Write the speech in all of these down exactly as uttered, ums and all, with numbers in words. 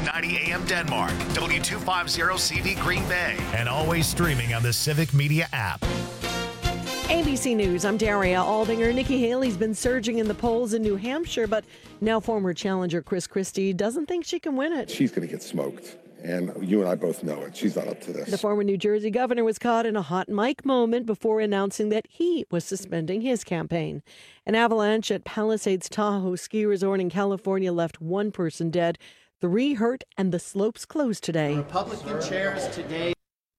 ninety A M Denmark, W two fifty C V Green Bay, and always streaming on the Civic Media app. A B C News, I'm Daria Aldinger. Nikki Haley's been surging in the polls in New Hampshire, but now former challenger Chris Christie doesn't think she can win it. She's going to get smoked, and you and I both know it. She's not up to this. The former New Jersey governor was caught in a hot mic moment before announcing that he was suspending his campaign. An avalanche at Palisades Tahoe Ski Resort in California left one person dead, three hurt, and the slopes closed today. Republican chairs today.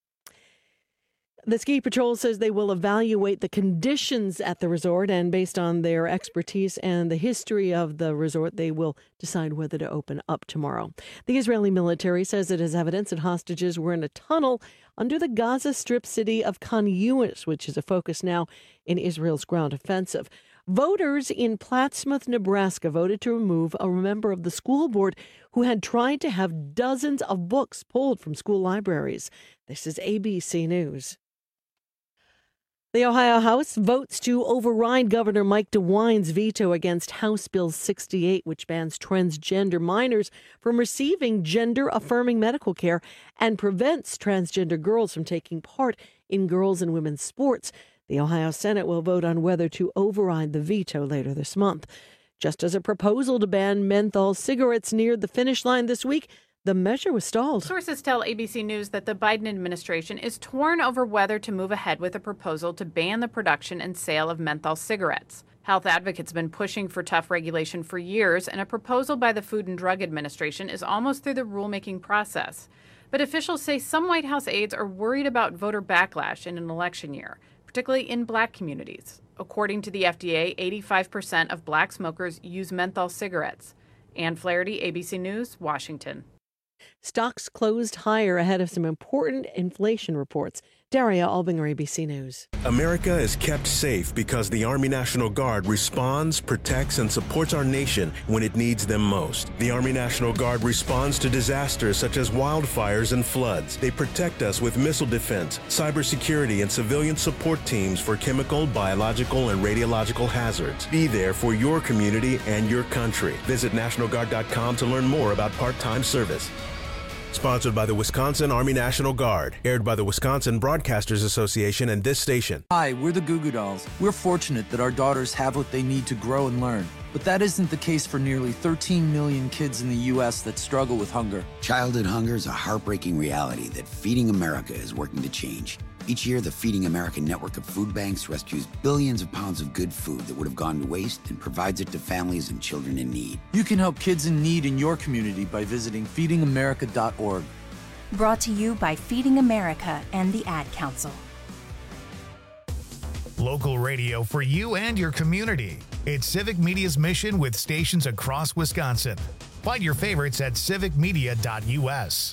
The ski patrol says they will evaluate the conditions at the resort, and based on their expertise and the history of the resort, they will decide whether to open up tomorrow. The Israeli military says it has evidence that hostages were in a tunnel under the Gaza Strip city of Khan Yunis, which is a focus now in Israel's ground offensive. Voters in Plattsmouth, Nebraska voted to remove a member of the school board who had tried to have dozens of books pulled from school libraries. This is A B C News. The Ohio House votes to override Governor Mike DeWine's veto against House Bill sixty-eight, which bans transgender minors from receiving gender-affirming medical care and prevents transgender girls from taking part in girls' and women's sports. The Ohio Senate will vote on whether to override the veto later this month. Just as a proposal to ban menthol cigarettes neared the finish line this week, the measure was stalled. Sources tell A B C News that the Biden administration is torn over whether to move ahead with a proposal to ban the production and sale of menthol cigarettes. Health advocates have been pushing for tough regulation for years, and a proposal by the Food and Drug Administration is almost through the rulemaking process. But officials say some White House aides are worried about voter backlash in an election year, particularly in black communities. According to the F D A, eighty-five percent of black smokers use menthol cigarettes. Ann Flaherty, A B C News, Washington. Stocks closed higher ahead of some important inflation reports. Daria Albinger, A B C News. America is kept safe because the Army National Guard responds, protects, and supports our nation when it needs them most. The Army National Guard responds to disasters such as wildfires and floods. They protect us with missile defense, cybersecurity, and civilian support teams for chemical, biological, and radiological hazards. Be there for your community and your country. Visit National Guard dot com to learn more about part-time service. Sponsored by the Wisconsin Army National Guard. Aired by the Wisconsin Broadcasters Association and this station. Hi, we're the Goo Goo Dolls. We're fortunate that our daughters have what they need to grow and learn. But that isn't the case for nearly thirteen million kids in the U S that struggle with hunger. Childhood hunger is a heartbreaking reality that Feeding America is working to change. Each year, the Feeding America network of food banks rescues billions of pounds of good food that would have gone to waste and provides it to families and children in need. You can help kids in need in your community by visiting feeding america dot org. Brought to you by Feeding America and the Ad Council. Local radio for you and your community. It's Civic Media's mission with stations across Wisconsin. Find your favorites at civic media dot U S.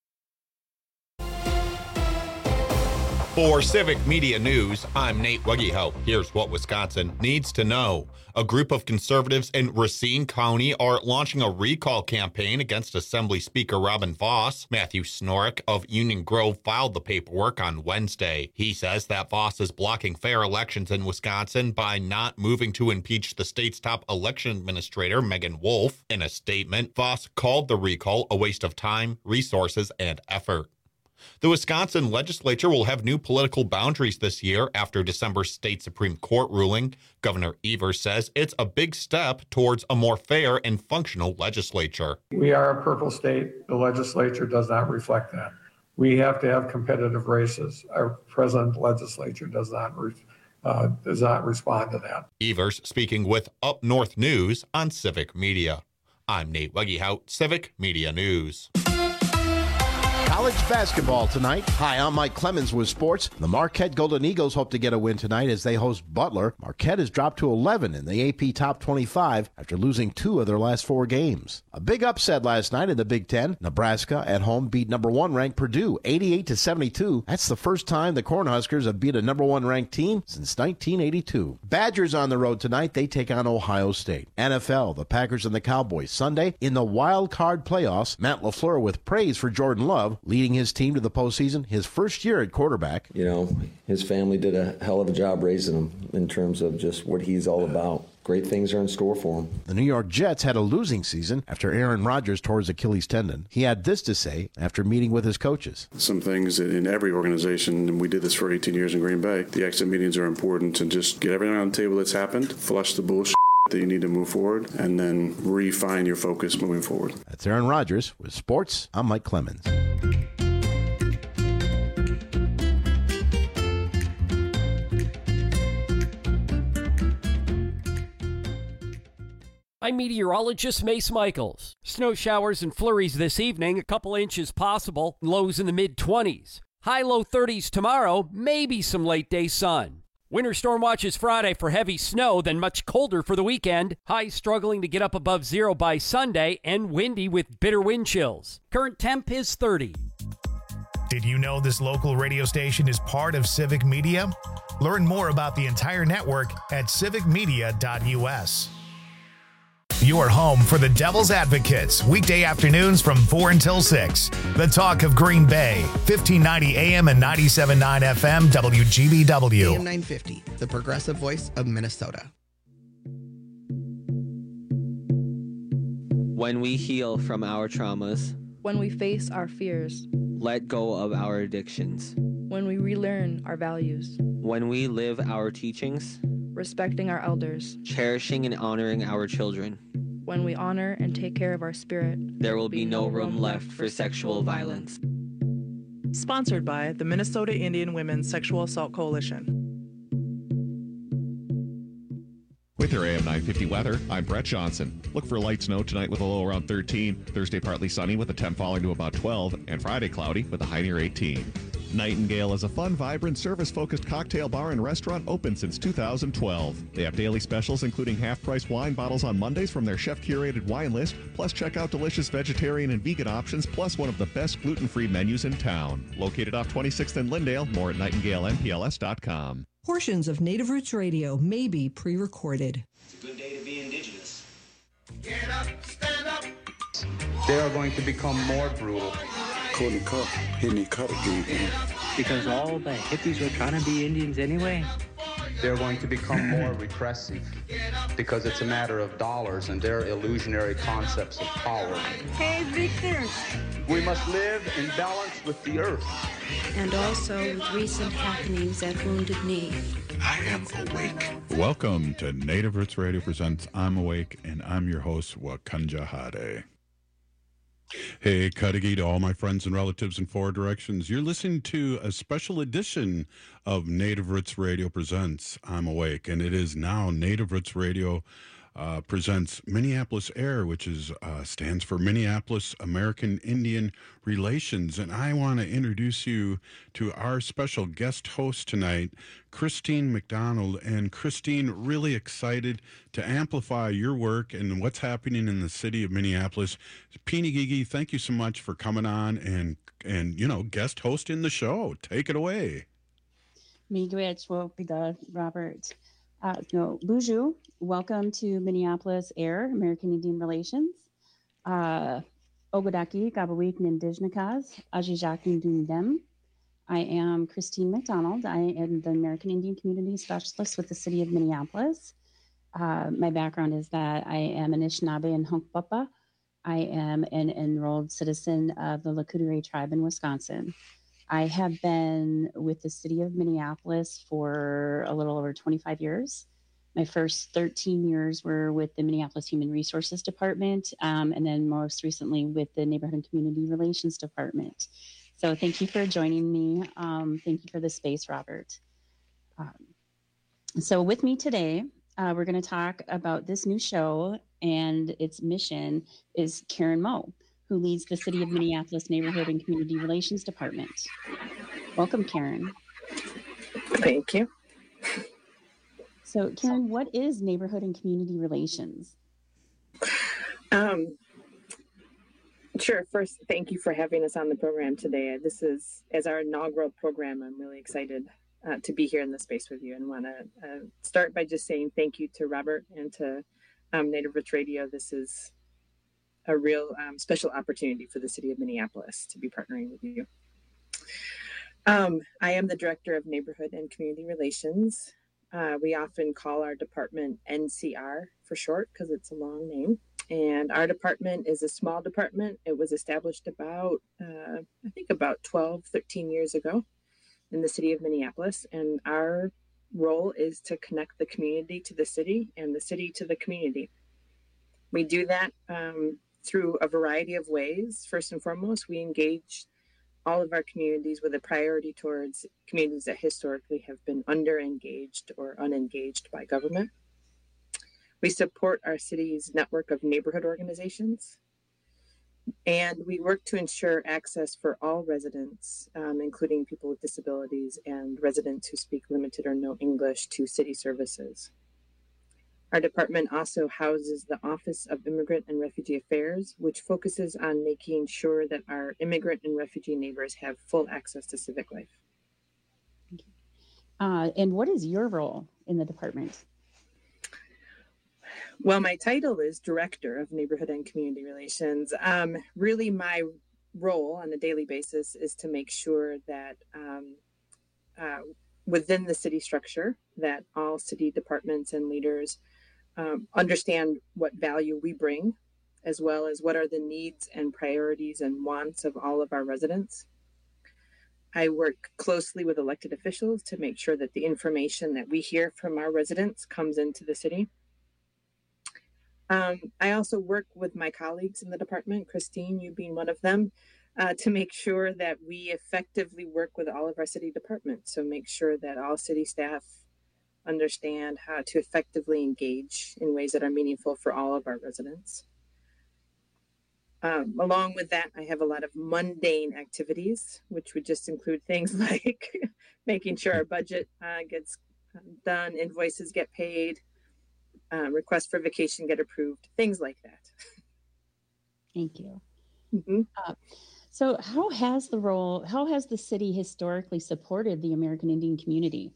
For Civic Media News, I'm Nate Wuggyhout. Here's what Wisconsin needs to know. A group of conservatives in Racine County are launching a recall campaign against Assembly Speaker Robin Vos. Matthew Snorek of Union Grove filed the paperwork on Wednesday. He says that Vos is blocking fair elections in Wisconsin by not moving to impeach the state's top election administrator, Megan Wolf. In a statement, Vos called the recall a waste of time, resources, and effort. The Wisconsin legislature will have new political boundaries this year after December's state Supreme Court ruling. Governor Evers says it's a big step towards a more fair and functional legislature. We are a purple state. The legislature does not reflect that. We have to have competitive races. Our present legislature does not re- uh, does not respond to that. Evers speaking with Up North News on Civic Media. I'm Nate Wuggyhout, Civic Media News. College basketball tonight. Hi, I'm Mike Clemens with sports. The Marquette Golden Eagles hope to get a win tonight as they host Butler. Marquette has dropped to eleven in the A P Top twenty-five after losing two of their last four games. A big upset last night in the Big Ten. Nebraska at home beat number one ranked Purdue eighty-eight to seventy-two. That's the first time the Cornhuskers have beat a number one ranked team since nineteen eighty-two. Badgers on the road tonight. They take on Ohio State. N F L, the Packers and the Cowboys Sunday in the wild card playoffs. Matt LaFleur with praise for Jordan Love, leading his team to the postseason, his first year at quarterback. You know, his family did a hell of a job raising him in terms of just what he's all about. great things are in store for him. The New York Jets had a losing season after Aaron Rodgers tore his Achilles tendon. He had this to say after meeting with his coaches. Some things in every organization, and we did this for eighteen years in Green Bay, the exit meetings are important to just get everything on the table that's happened, flush the bullshit that you need to move forward, and then refine your focus moving forward. That's Aaron Rodgers with sports. I'm Mike Clemens. I'm meteorologist Mace Michaels. Snow showers and flurries this evening, a couple inches possible, lows in the mid-twenties. High-low thirties tomorrow, maybe some late-day sun. Winter storm watches Friday for heavy snow, then much colder for the weekend. Highs struggling to get up above zero by Sunday, and windy with bitter wind chills. Current temp is thirty. Did you know this local radio station is part of Civic Media? Learn more about the entire network at civic media dot u s. Your home for the Devil's Advocates, weekday afternoons from four until six. The talk of Green Bay, fifteen ninety A M and ninety-seven point nine F M, W G B W. A M nine fifty, the progressive voice of Minnesota. When we heal from our traumas, when we face our fears, let go of our addictions, when we relearn our values, when we live our teachings, respecting our elders, cherishing and honoring our children, when we honor and take care of our spirit, there will be no room left for sexual violence. Sponsored by the Minnesota Indian Women's Sexual Assault Coalition. With your A M nine fifty weather, I'm Brett Johnson. Look for light snow tonight with a low around thirteen. Thursday partly sunny with a temp falling to about twelve. And Friday cloudy with a high near eighteen. Nightingale is a fun, vibrant, service-focused cocktail bar and restaurant open since two thousand twelve. They have daily specials including half-price wine bottles on Mondays from their chef-curated wine list, plus check out delicious vegetarian and vegan options, plus one of the best gluten-free menus in town. Located off twenty-sixth and Lindale, more at nightingale m p l s dot com. Portions of Native Roots Radio may be pre-recorded. It's a good day to be indigenous. Get up, stand up. They are going to become more brutal. Courtney Cup, Henry Cup again. Because all the hippies were trying to be Indians anyway. They're going to become more repressive because it's a matter of dollars and their illusionary concepts of power. Hey, Victor. We must live in balance with the earth. And also with recent happenings at Wounded Knee. I am awake. Welcome to Native Roots Radio Presents I'm Awake, and I'm your host, Wakanja Hade. Hey, Kadagi to all my friends and relatives in four directions. You're listening to a special edition of Native Roots Radio Presents I'm Awake, and it is now Native Roots Radio uh, Presents Minneapolis Air, which is uh, stands for Minneapolis American Indian Relations. And I want to introduce you to our special guest host tonight, Christine McDonald. And Christine, really excited to amplify your work and what's happening in the city of Minneapolis. Pinigigi, thank you so much for coming on and, and you know, guest hosting the show. Take it away. Miigwech Wopida, Robert. Uh, no, Buju, welcome to Minneapolis Air, American Indian Relations. Uh, Ogodaki, Gabawik, Nindijnakas, Ajijak, Ndundem. I am Christine McDonald. I am the American Indian Community Specialist with the City of Minneapolis. Uh, my background is that I am Anishinaabe and Hunkpapa. I am an enrolled citizen of the Lakudere tribe in Wisconsin. I have been with the City of Minneapolis for a little over twenty-five years. My first thirteen years were with the Minneapolis Human Resources Department, um, and then most recently with the Neighborhood and Community Relations Department. So thank you for joining me. Um, thank you for the space, Robert. Um, so with me today, uh, we're going to talk about this new show, and its mission is Karen Moe, who leads the City of Minneapolis Neighborhood and Community Relations Department. Welcome, Karen. Thank you. So, Karen, what is Neighborhood and Community Relations? Um, sure. First, thank you for having us on the program today. This is, as our inaugural program, I'm really excited uh, to be here in the space with you, and want to uh, start by just saying thank you to Robert and to um, Native Roots Radio. This is a real um, special opportunity for the City of Minneapolis to be partnering with you. Um, I am the Director of Neighborhood and Community Relations. Uh, we often call our department N C R for short because it's a long name. And our department is a small department. It was established about, uh, I think about twelve, thirteen years ago in the city of Minneapolis. And our role is to connect the community to the city and the city to the community. We do that um, through a variety of ways. First and foremost, we engage all of our communities with a priority towards communities that historically have been under-engaged or unengaged by government. We support our city's network of neighborhood organizations, and we work to ensure access for all residents, um, including people with disabilities and residents who speak limited or no English, to city services. Our department also houses the Office of Immigrant and Refugee Affairs, which focuses on making sure that our immigrant and refugee neighbors have full access to civic life. Uh, and what is your role in the department? Well, my title is Director of Neighborhood and Community Relations. Um, really, my role on a daily basis is to make sure that um, uh, within the city structure, that all city departments and leaders um, understand what value we bring, as well as what are the needs and priorities and wants of all of our residents. I work closely with elected officials to make sure that the information that we hear from our residents comes into the city. Um, I also work with my colleagues in the department, Christine, you being one of them, uh, to make sure that we effectively work with all of our city departments. So make sure that all city staff understand how to effectively engage in ways that are meaningful for all of our residents. Um, along with that, I have a lot of mundane activities, which would just include things like making sure our budget uh, gets done, invoices get paid, Uh, requests for vacation get approved, things like that. Thank you. Mm-hmm. Uh, so how has the role, how has the city historically supported the American Indian community?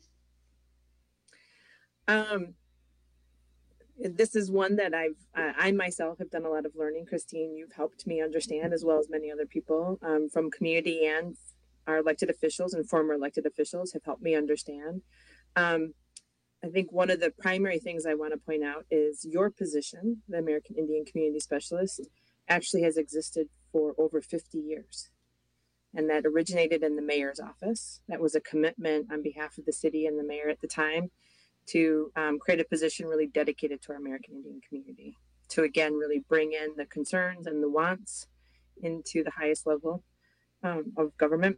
Um, this is one that I've, uh, I myself have done a lot of learning. Christine, you've helped me understand, as well as many other people um, from community, and our elected officials and former elected officials have helped me understand. Um, I think one of the primary things I want to point out is your position, the American Indian Community Specialist, actually has existed for over fifty years. And that originated in the mayor's office. That was a commitment on behalf of the city and the mayor at the time to um, create a position really dedicated to our American Indian community, to again, really bring in the concerns and the wants into the highest level um, of government.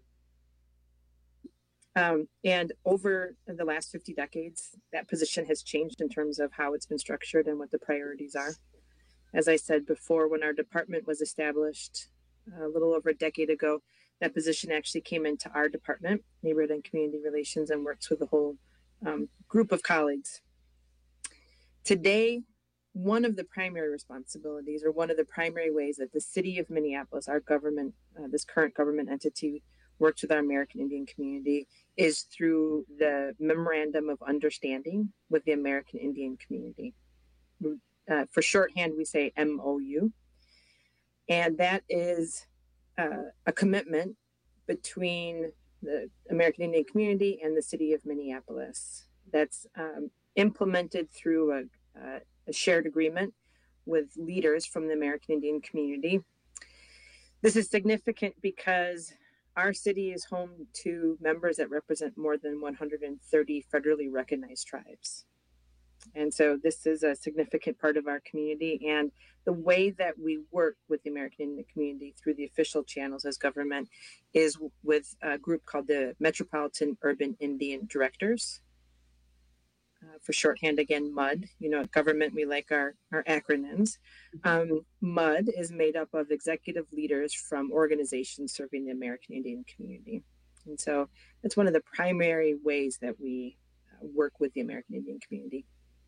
Um, and over the last fifty decades, that position has changed in terms of how it's been structured and what the priorities are. As I said before, when our department was established a little over a decade ago, that position actually came into our department, Neighborhood and Community Relations, and works with a whole um, group of colleagues. Today, one of the primary responsibilities, or one of the primary ways that the city of Minneapolis, our government, uh, this current government entity, works with our American Indian community, is through the Memorandum of Understanding with the American Indian community. Uh, for shorthand, we say M O U. And that is uh, a commitment between the American Indian community and the city of Minneapolis that's um, implemented through a, uh, a shared agreement with leaders from the American Indian community. This is significant because our city is home to members that represent more than one hundred thirty federally recognized tribes. And so this is a significant part of our community. And the way that we work with the American Indian community through the official channels as government is with a group called the Metropolitan Urban Indian Directors. Uh, for shorthand, again, MUD. You know, at government, we like our, our acronyms. Um, MUD is made up of executive leaders from organizations serving the American Indian community. And so that's one of the primary ways that we uh, work with the American Indian community.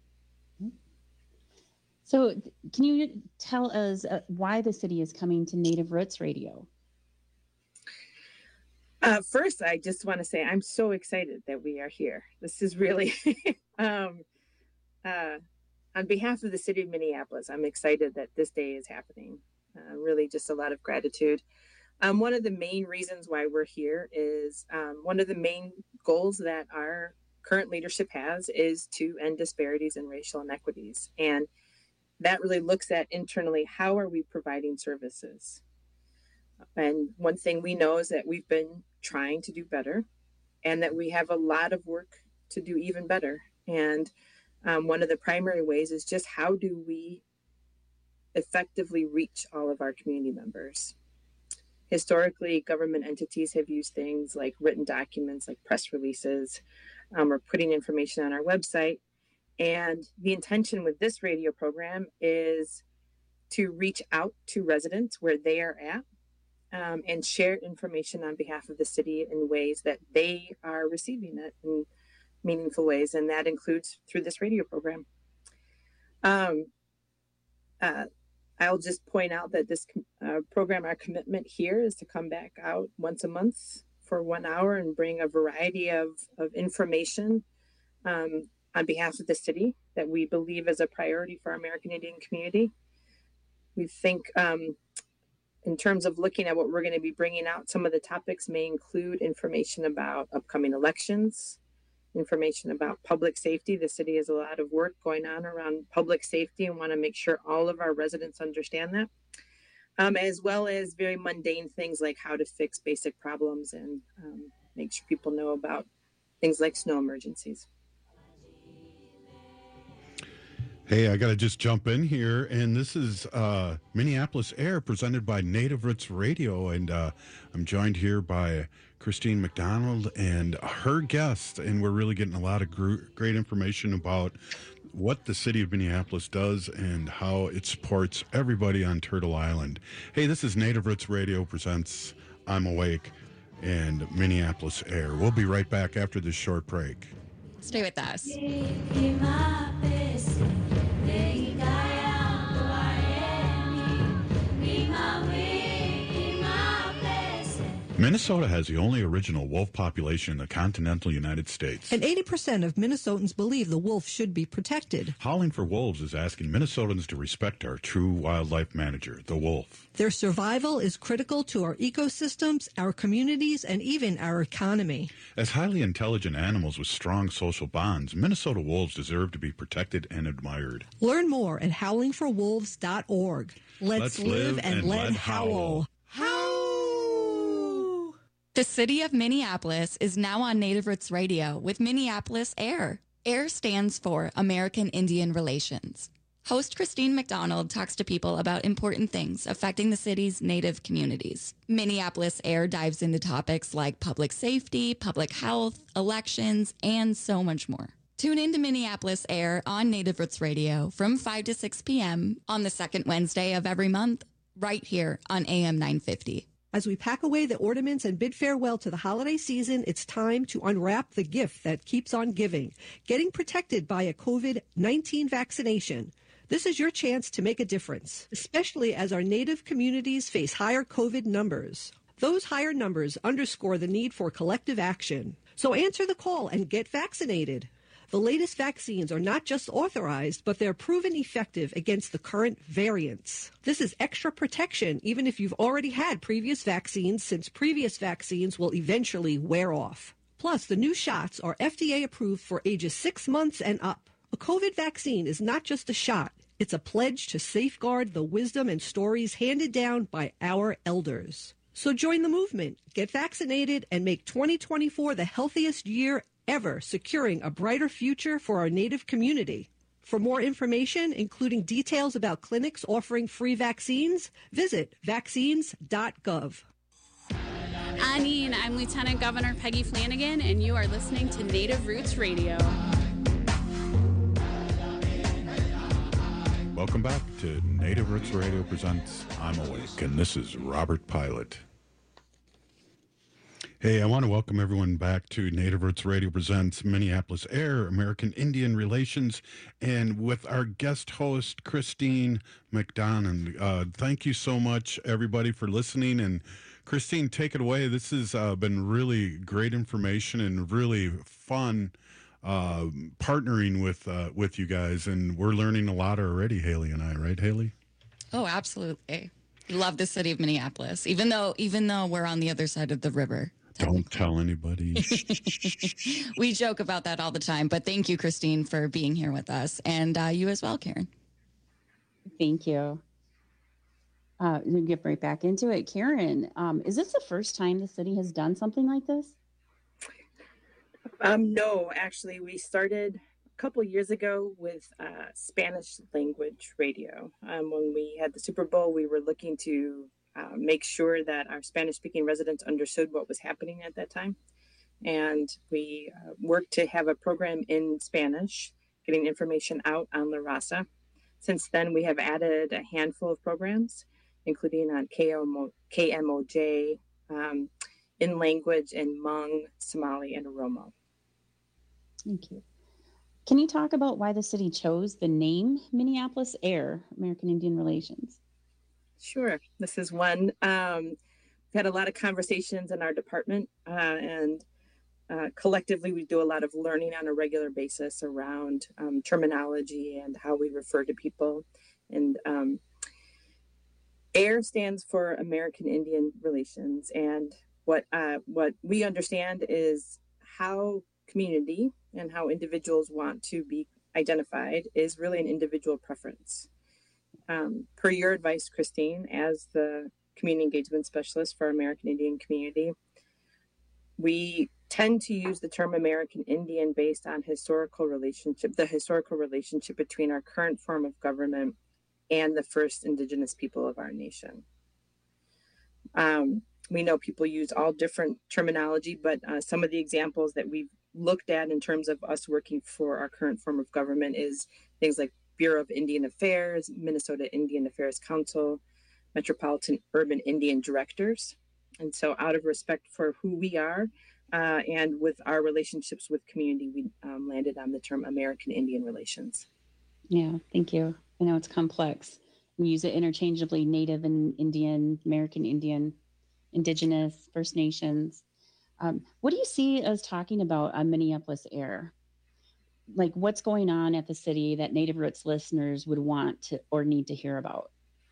So can you tell us uh, why the city is coming to Native Roots Radio? Uh, first, I just want to say I'm so excited that we are here. This is really, um, uh, on behalf of the city of Minneapolis, I'm excited that this day is happening. Uh, really just a lot of gratitude. Um, one of the main reasons why we're here is um, one of the main goals that our current leadership has is to end disparities and racial inequities. And that really looks at internally, how are we providing services? And one thing we know is that we've been trying to do better and that we have a lot of work to do even better. And um, one of the primary ways is just how do we effectively reach all of our community members? Historically, government entities have used things like written documents, like press releases, um, or putting information on our website. And the intention with this radio program is to reach out to residents where they are at um, and share information on behalf of the city in ways that they are receiving it in meaningful ways. And that includes through this radio program. Um, uh, I'll just point out that this uh, program, our commitment here is to come back out once a month for one hour and bring a variety of, of information um, on behalf of the city that we believe is a priority for our American Indian community. We think um, in terms of looking at what we're going to be bringing out, some of the topics may include information about upcoming elections, information about public safety. The city has a lot of work going on around public safety and want to make sure all of our residents understand that, um, as well as very mundane things like how to fix basic problems and um, make sure people know about things like snow emergencies. Hey, I got to just jump in here, and this is uh, Minneapolis Air presented by Native Roots Radio, and uh, I'm joined here by Christine McDonald and her guest, and we're really getting a lot of gr- great information about what the city of Minneapolis does and how it supports everybody on Turtle Island. Hey, this is Native Roots Radio presents I'm Awake and Minneapolis Air. We'll be right back after this short break. Stay with us. Minnesota has the only original wolf population in the continental United States. And eighty percent of Minnesotans believe the wolf should be protected. Howling for Wolves is asking Minnesotans to respect our true wildlife manager, the wolf. Their survival is critical to our ecosystems, our communities, and even our economy. As highly intelligent animals with strong social bonds, Minnesota wolves deserve to be protected and admired. Learn more at howling for wolves dot org. Let's, Let's live, live and, and let let howl. Howl! The city of Minneapolis is now on Native Roots Radio with Minneapolis Air. AIR stands for American Indian Relations. Host Christine McDonald talks to people about important things affecting the city's Native communities. Minneapolis Air dives into topics like public safety, public health, elections, and so much more. Tune in to Minneapolis Air on Native Roots Radio from five to six p.m. on the second Wednesday of every month, right here on A M nine fifty. As we pack away the ornaments and bid farewell to the holiday season, it's time to unwrap the gift that keeps on giving, getting protected by a COVID nineteen vaccination. This is your chance to make a difference, especially as our Native communities face higher COVID numbers. Those higher numbers underscore the need for collective action. So answer the call and get vaccinated. The latest vaccines are not just authorized, but they're proven effective against the current variants. This is extra protection, even if you've already had previous vaccines, since previous vaccines will eventually wear off. Plus, the new shots are F D A approved for ages six months and up. A COVID vaccine is not just a shot. It's a pledge to safeguard the wisdom and stories handed down by our elders. So join the movement, get vaccinated, and make twenty twenty-four the healthiest year ever, securing a brighter future for our Native community. For more information, including details about clinics offering free vaccines, visit vaccines dot gov. Anine, I'm Lieutenant Governor Peggy Flanagan, and you are listening to Native Roots Radio. Welcome back to Native Roots Radio presents I'm Awake, and this is Robert Pilot. Hey, I want to welcome everyone back to Native Roots Radio presents Minneapolis Air, American Indian Relations, and with our guest host, Christine McDonald. Uh, thank you so much, everybody, for listening. And Christine, take it away. This has uh, been really great information and really fun uh, partnering with uh, with you guys. And we're learning a lot already, Haley and I, right, Haley? Oh, absolutely. We love the city of Minneapolis, even though even though we're on the other side of the river. Don't tell anybody. We joke about that all the time, but thank you, Christine, for being here with us, and uh, you as well, Karen. Thank you. Uh, we'll get right back into it. Karen, um, is this the first time the city has done something like this? Um, no, actually, we started a couple years ago with uh, Spanish language radio. Um, when we had the Super Bowl, we were looking to uh, make sure that our Spanish-speaking residents understood what was happening at that time. And we uh, worked to have a program in Spanish, getting information out on La Raza. Since then, we have added a handful of programs, including on K M O J, um, in language in Hmong, Somali, and Oromo. Thank you. Can you talk about why the city chose the name Minneapolis AIR, American Indian Relations? Sure. This is one. Um, we've had a lot of conversations in our department, uh, and uh, collectively we do a lot of learning on a regular basis around um, terminology and how we refer to people. And um, AIR stands for American Indian Relations, and what uh, what we understand is how community and how individuals want to be identified is really an individual preference. Um, per your advice, Christine, as the community engagement specialist for American Indian community, we tend to use the term American Indian based on historical relationship, the historical relationship between our current form of government and the first indigenous people of our nation. Um, we know people use all different terminology, but uh, some of the examples that we've looked at in terms of us working for our current form of government is things like Bureau of Indian Affairs, Minnesota Indian Affairs Council, Metropolitan Urban Indian Directors. And so out of respect for who we are uh, and with our relationships with community, we um, landed on the term American Indian Relations. Yeah, thank you. I know it's complex. We use it interchangeably, Native and Indian, American Indian, Indigenous, First Nations. Um, what do you see us talking about on Minneapolis AIR? Like what's going on at the city that Native Roots listeners would want to or need to hear about?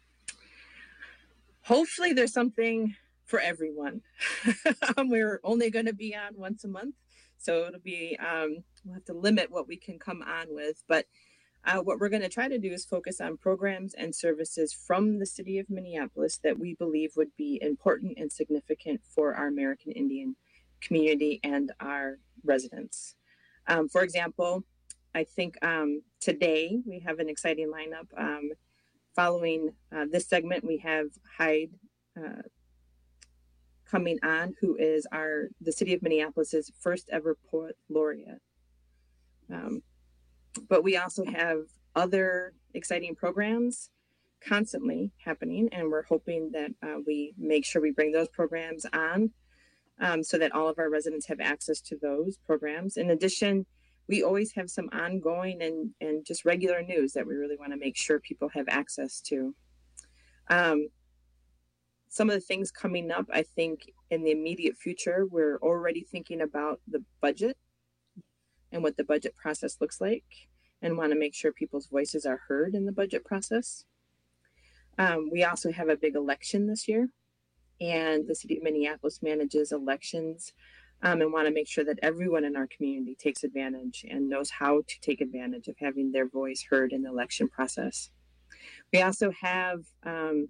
Hopefully there's something for everyone. We're only going to be on once a month, so it'll be, um, we'll have to limit what we can come on with, but uh, what we're going to try to do is focus on programs and services from the city of Minneapolis that we believe would be important and significant for our American Indian community and our residents. Um, for example, I think um, today we have an exciting lineup. Um, following uh, this segment, we have Hyde uh, coming on, who is our the city of Minneapolis's first ever poet laureate. Um, but we also have other exciting programs constantly happening, and we're hoping that uh, we make sure we bring those programs on um, so that all of our residents have access to those programs. In addition, we always have some ongoing and, and just regular news that we really want to make sure people have access to. Um, some of the things coming up, I think in the immediate future, we're already thinking about the budget and what the budget process looks like, and want to make sure people's voices are heard in the budget process. Um, we also have a big election this year, and the city of Minneapolis manages elections um, and want to make sure that everyone in our community takes advantage and knows how to take advantage of having their voice heard in the election process. We also have, um,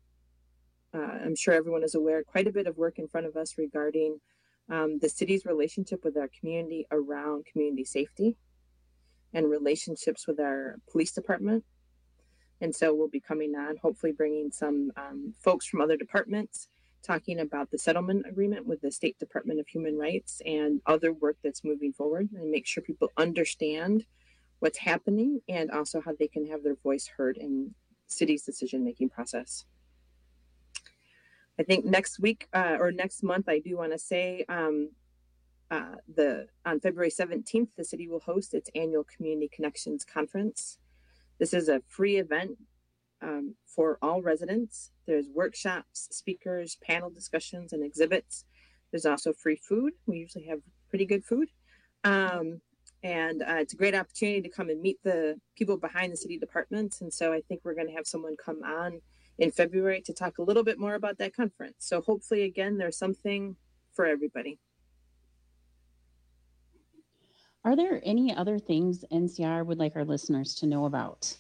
uh, I'm sure everyone is aware, quite a bit of work in front of us regarding um, the city's relationship with our community around community safety and relationships with our police department. And so we'll be coming on, hopefully bringing some um, folks from other departments, talking about the settlement agreement with the State Department of Human Rights and other work that's moving forward, and make sure people understand what's happening and also how they can have their voice heard in city's decision-making process. I think next week uh, or next month, I do want to say um, uh, the on February seventeenth, the city will host its annual Community Connections Conference. This is a free event um, for all residents. There's workshops, speakers, panel discussions, and exhibits. There's also free food. We usually have pretty good food. Um, and uh, it's a great opportunity to come and meet the people behind the city departments. And so I think we're going to have someone come on in February to talk a little bit more about that conference. So hopefully, again, there's something for everybody. Are there any other things N C R would like our listeners to know about?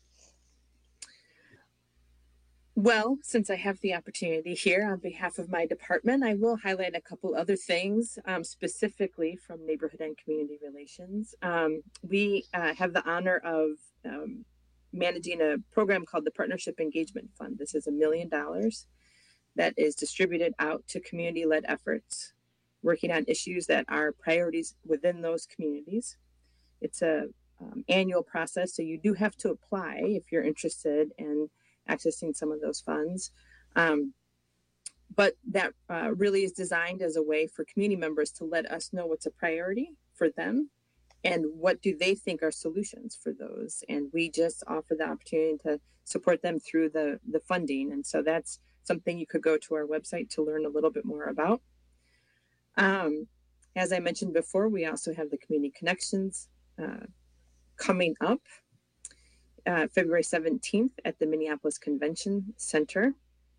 Well, since I have the opportunity here on behalf of my department, I will highlight a couple other things, um, specifically from Neighborhood and Community Relations. Um, we uh, have the honor of um, managing a program called the Partnership Engagement Fund. This is a million dollars that is distributed out to community-led efforts, working on issues that are priorities within those communities. It's a um, annual process, so you do have to apply if you're interested in accessing some of those funds. Um, but that uh, really is designed as a way for community members to let us know what's a priority for them and what do they think are solutions for those. And we just offer the opportunity to support them through the, the funding. And so that's something you could go to our website to learn a little bit more about. Um, as I mentioned before, we also have the Community Connections uh, coming up. Uh, February seventeenth at the Minneapolis Convention Center.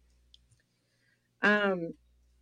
Um,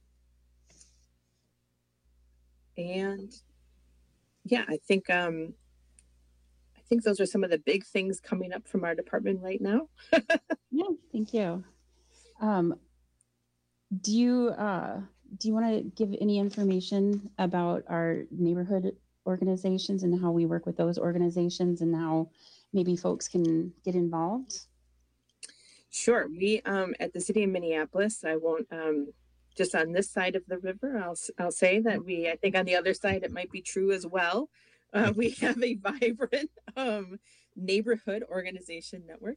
and yeah, I think um, I think those are some of the big things coming up from our department right now. Yeah, thank you. Um, do you uh, do you want to give any information about our neighborhood organizations and how we work with those organizations and how maybe folks can get involved? Sure. We um, at the city of Minneapolis, I won't um, just on this side of the river, I'll, I'll say that we, I think on the other side, it might be true as well. Uh, we have a vibrant um, neighborhood organization network.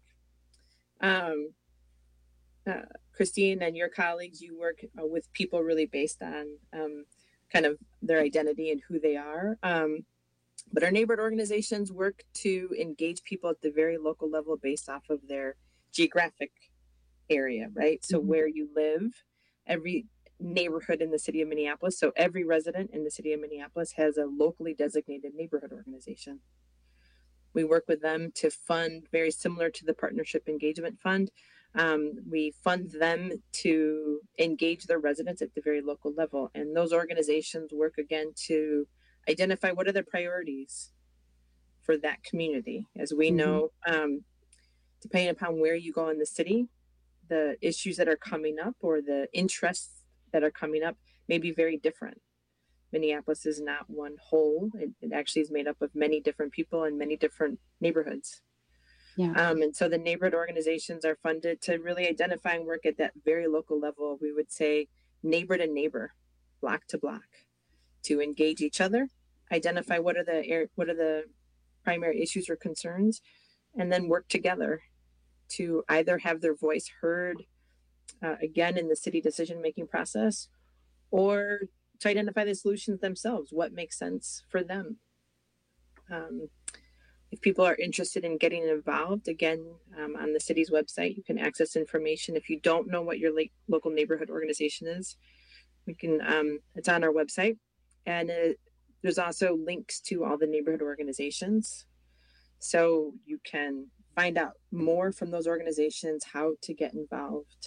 Um, uh, Christine and your colleagues, you work uh, with people really based on um, kind of their identity and who they are. Um, But our neighborhood organizations work to engage people at the very local level based off of their geographic area, right? So mm-hmm. where you live, every neighborhood in the city of Minneapolis, so every resident in the city of Minneapolis has a locally designated neighborhood organization. We work with them to fund, very similar to the Partnership Engagement Fund. Um, we fund them to engage their residents at the very local level. And those organizations work again to identify what are the priorities for that community. As we mm-hmm. know, um, depending upon where you go in the city, the issues that are coming up or the interests that are coming up may be very different. Minneapolis is not one whole. It, it actually is made up of many different people in many different neighborhoods. Yeah. Um, and so the neighborhood organizations are funded to really identify and work at that very local level. We would say neighbor to neighbor, block to block, to engage each other, identify what are the what are the primary issues or concerns, and then work together to either have their voice heard uh, again in the city decision-making process, or to identify the solutions themselves, what makes sense for them. Um, if people are interested in getting involved, again, um, on the city's website, you can access information. If you don't know what your la- local neighborhood organization is, we can. Um, it's on our website. And it, there's also links to all the neighborhood organizations. So you can find out more from those organizations, how to get involved.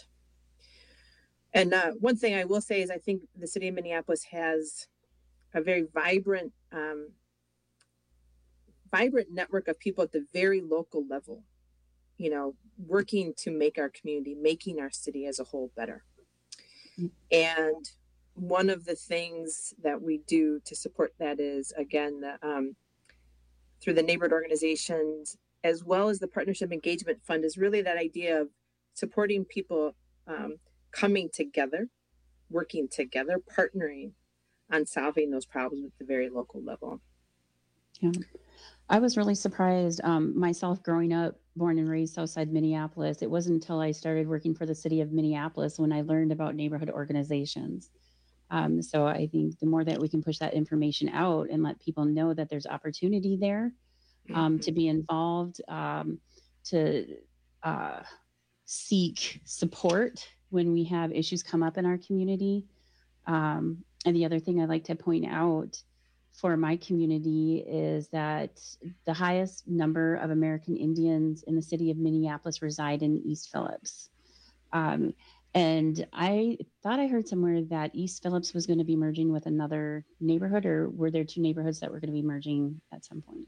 And uh, one thing I will say is I think the city of Minneapolis has a very vibrant, um, vibrant network of people at the very local level, you know, working to make our community, making our city as a whole better. Mm-hmm. And one of the things that we do to support that is, again, the, um, through the neighborhood organizations, as well as the Partnership Engagement Fund, is really that idea of supporting people um, coming together, working together, partnering on solving those problems at the very local level. Yeah. I was really surprised um, myself growing up, born and raised outside Minneapolis. It wasn't until I started working for the city of Minneapolis when I learned about neighborhood organizations. Um, so I think the more that we can push that information out and let people know that there's opportunity there um, mm-hmm. to be involved, um, to uh, seek support when we have issues come up in our community. Um, and the other thing I'd like to point out for my community is that the highest number of American Indians in the city of Minneapolis reside in East Phillips. Um, And I thought I heard somewhere that East Phillips was going to be merging with another neighborhood, or were there two neighborhoods that were going to be merging at some point?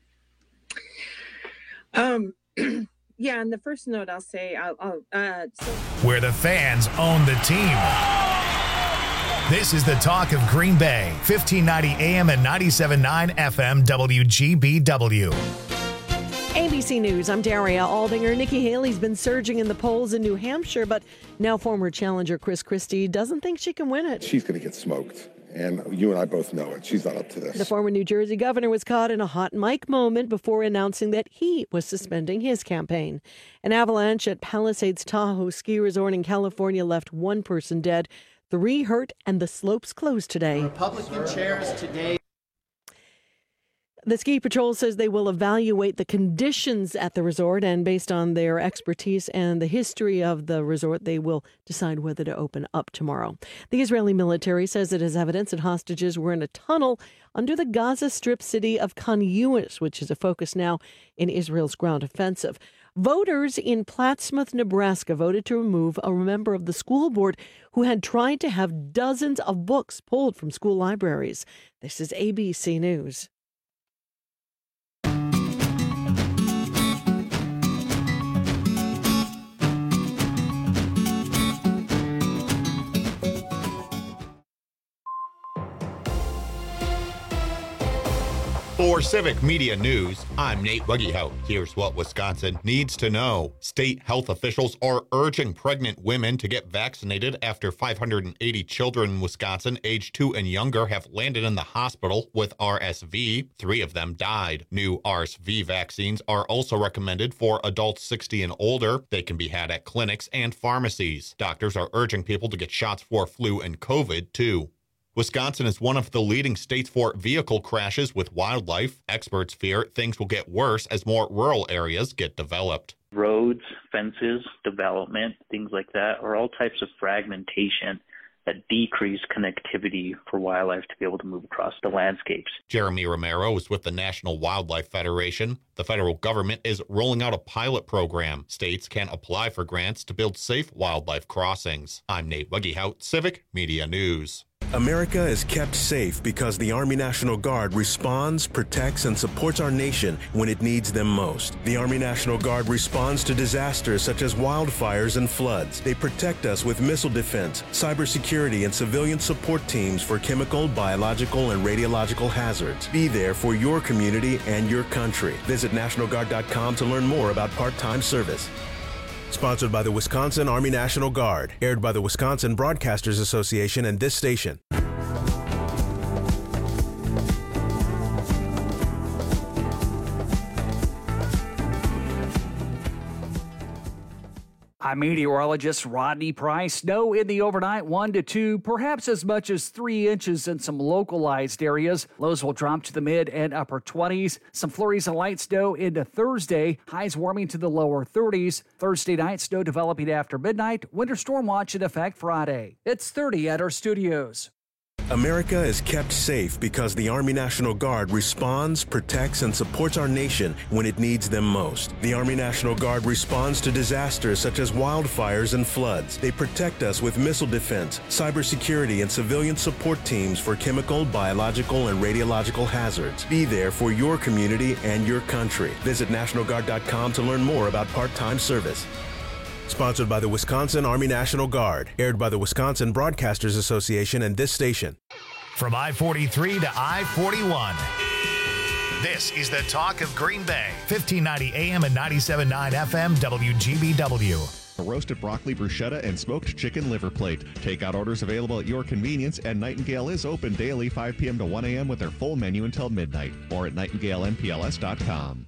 Um, yeah, and the first note I'll say, I'll, I'll uh, so- where the fans own the team. This is the talk of Green Bay, fifteen ninety A M and ninety-seven point nine F M W G B W. A B C News, I'm Daria Aldinger. Nikki Haley's been surging in the polls in New Hampshire, but now former challenger Chris Christie doesn't think she can win it. She's going to get smoked, and you and I both know it. She's not up to this. The former New Jersey governor was caught in a hot mic moment before announcing that he was suspending his campaign. An avalanche at Palisades Tahoe ski resort in California left one person dead, three hurt, and the slopes closed today. Republican chairs today. The ski patrol says they will evaluate the conditions at the resort, and based on their expertise and the history of the resort, they will decide whether to open up tomorrow. The Israeli military says it has evidence that hostages were in a tunnel under the Gaza Strip city of Khan Yunis, which is a focus now in Israel's ground offensive. Voters in Plattsmouth, Nebraska voted to remove a member of the school board who had tried to have dozens of books pulled from school libraries. This is A B C News. For Civic Media News, I'm Nate Wuggyhout. Here's what Wisconsin needs to know. State health officials are urging pregnant women to get vaccinated after five hundred eighty children in Wisconsin aged two and younger have landed in the hospital with R S V. Three of them died. New R S V vaccines are also recommended for adults sixty and older. They can be had at clinics and pharmacies. Doctors are urging people to get shots for flu and COVID, too. Wisconsin is one of the leading states for vehicle crashes with wildlife. Experts fear things will get worse as more rural areas get developed. Roads, fences, development, things like that are all types of fragmentation that decrease connectivity for wildlife to be able to move across the landscapes. Jeremy Romero is with the National Wildlife Federation. The federal government is rolling out a pilot program. States can apply for grants to build safe wildlife crossings. I'm Nate Wuggyhout, Civic Media News. America is kept safe because the Army National Guard responds, protects, and supports our nation when it needs them most. The Army National Guard responds to disasters such as wildfires and floods. They protect us with missile defense, cybersecurity, and civilian support teams for chemical, biological, and radiological hazards. Be there for your community and your country. Visit National Guard dot com to learn more about part-time service. Sponsored by the Wisconsin Army National Guard. Aired by the Wisconsin Broadcasters Association and this station. I'm meteorologist Rodney Price. Snow in the overnight, one to two, perhaps as much as three inches in some localized areas. Lows will drop to the mid and upper twenties. Some flurries and light snow into Thursday. Highs warming to the lower thirties. Thursday night, snow developing after midnight. Winter storm watch in effect Friday. It's thirty at our studios. America is kept safe because the Army National Guard responds, protects, and supports our nation when it needs them most. The Army National Guard responds to disasters such as wildfires and floods. They protect us with missile defense, cybersecurity, and civilian support teams for chemical, biological, and radiological hazards. Be there for your community and your country. Visit National Guard dot com to learn more about part-time service. Sponsored by the Wisconsin Army National Guard. Aired by the Wisconsin Broadcasters Association and this station. From I forty-three to I forty-one. This is the talk of Green Bay. fifteen ninety A M and ninety-seven point nine F M W G B W. A roasted broccoli bruschetta and smoked chicken liver plate. Takeout orders available at your convenience, and Nightingale is open daily five p.m. to one a.m. with their full menu until midnight. Or at nightingale n p l s dot com.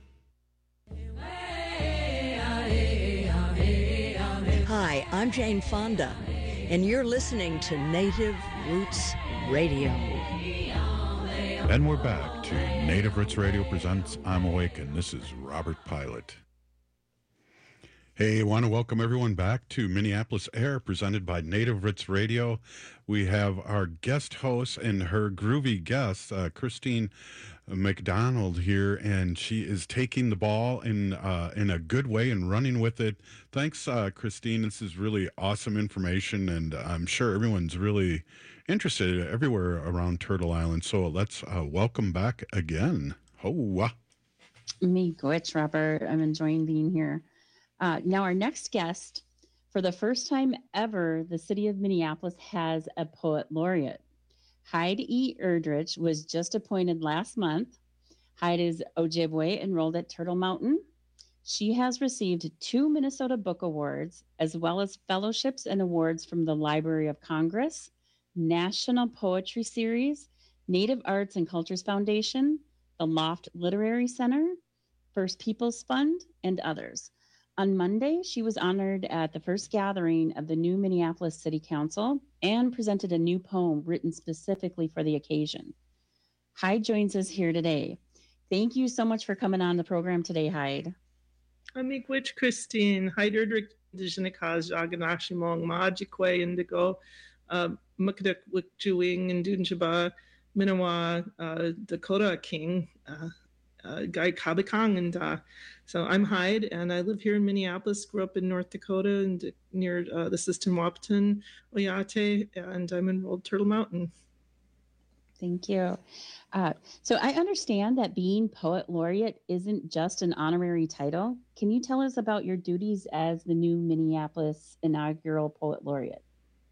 Hi, I'm Jane Fonda, and you're listening to Native Roots Radio. And we're back to Native Roots Radio presents I'm Awake, and this is Robert Pilot. Hey, I want to welcome everyone back to Minneapolis Air, presented by Native Roots Radio. We have our guest host and her groovy guest, uh, Christine McDonald here, and she is taking the ball in uh, in a good way and running with it. Thanks, uh, Christine. This is really awesome information, and I'm sure everyone's really interested everywhere around Turtle Island. So let's uh, welcome back again. Hoa. Me, Gwitch, Robert. I'm enjoying being here. Uh, now, our next guest, for the first time ever, the city of Minneapolis has a poet laureate. Hyde E. Erdrich was just appointed last month. Hyde is Ojibwe, enrolled at Turtle Mountain. She has received two Minnesota Book Awards, as well as fellowships and awards from the Library of Congress, National Poetry Series, Native Arts and Cultures Foundation, the Loft Literary Center, First Peoples Fund, and others. On Monday, she was honored at the first gathering of the new Minneapolis City Council and presented a new poem written specifically for the occasion. Hyde joins us here today. Thank you so much for coming on the program today, Hyde. I'm Miigwech Christine. Hyde Erdrich Indigenakaz Aganashimong Majikwe Indigo Mukduk Wikjuing and Dunjaba Minawa Dakota King uh, uh, Guy Kabikang and uh, so I'm Hyde, and I live here in Minneapolis. Grew up in North Dakota and near uh, the Siston Wahpeton Oyate, and I'm enrolled Turtle Mountain. Thank you. Uh, so I understand that being poet laureate isn't just an honorary title. Can you tell us about your duties as the new Minneapolis inaugural poet laureate?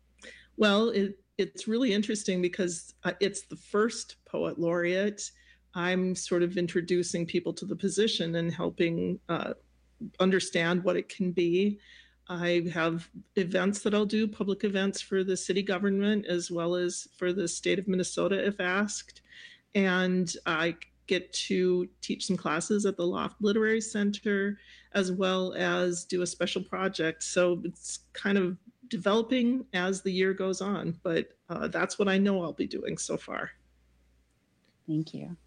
Well, it, it's really interesting because uh, it's the first poet laureate. I'm sort of introducing people to the position and helping uh, understand what it can be. I have events that I'll do, public events for the city government, as well as for the state of Minnesota if asked. And I get to teach some classes at the Loft Literary Center, as well as do a special project. So it's kind of developing as the year goes on, but uh, that's what I know I'll be doing so far. Thank you.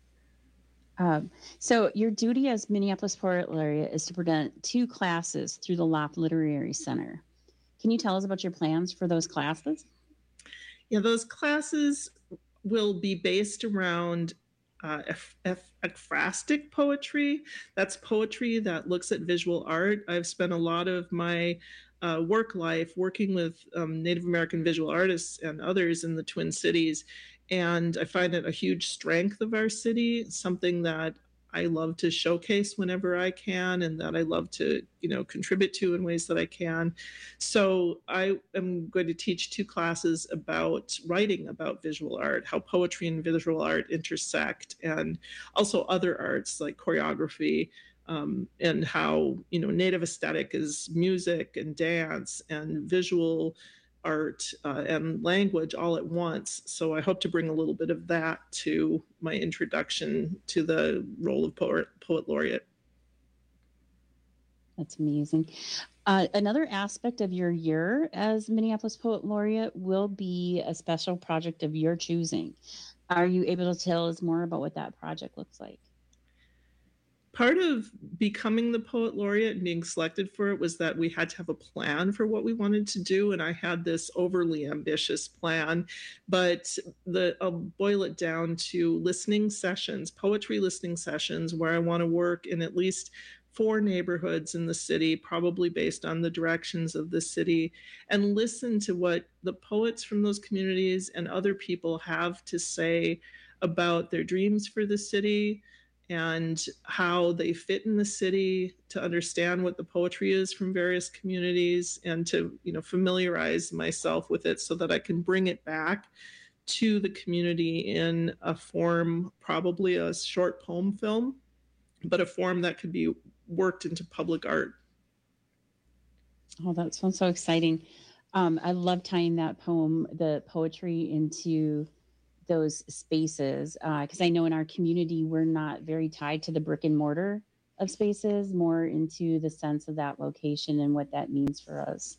Um, so your duty as Minneapolis Poet Laureate is to present two classes through the Loft Literary Center. Can you tell us about your plans for those classes? Yeah, those classes will be based around uh, ekphrastic poetry. That's poetry that looks at visual art. I've spent a lot of my uh, work life working with um, Native American visual artists and others in the Twin Cities. And I find it a huge strength of our city, something that I love to showcase whenever I can, and that I love to, you know, contribute to in ways that I can. So I am going to teach two classes about writing about visual art, how poetry and visual art intersect, and also other arts like choreography, um, and how, you know, Native aesthetic is music and dance and visual art uh, and language all at once. So I hope to bring a little bit of that to my introduction to the role of poet, poet laureate. That's amazing. Uh, another aspect of your year as Minneapolis Poet Laureate will be a special project of your choosing. Are you able to tell us more about what that project looks like? Part of becoming the poet laureate and being selected for it was that we had to have a plan for what we wanted to do. And I had this overly ambitious plan, but the, I'll boil it down to listening sessions, poetry listening sessions, where I want to work in at least four neighborhoods in the city, probably based on the directions of the city, and listen to what the poets from those communities and other people have to say about their dreams for the city, and how they fit in the city, to understand what the poetry is from various communities, and to, you know, familiarize myself with it so that I can bring it back to the community in a form, probably a short poem film, but a form that could be worked into public art. Oh, that sounds so exciting. Um, I love tying that poem, the poetry, into those spaces, because uh, I know in our community we're not very tied to the brick and mortar of spaces, more into the sense of that location and what that means for us.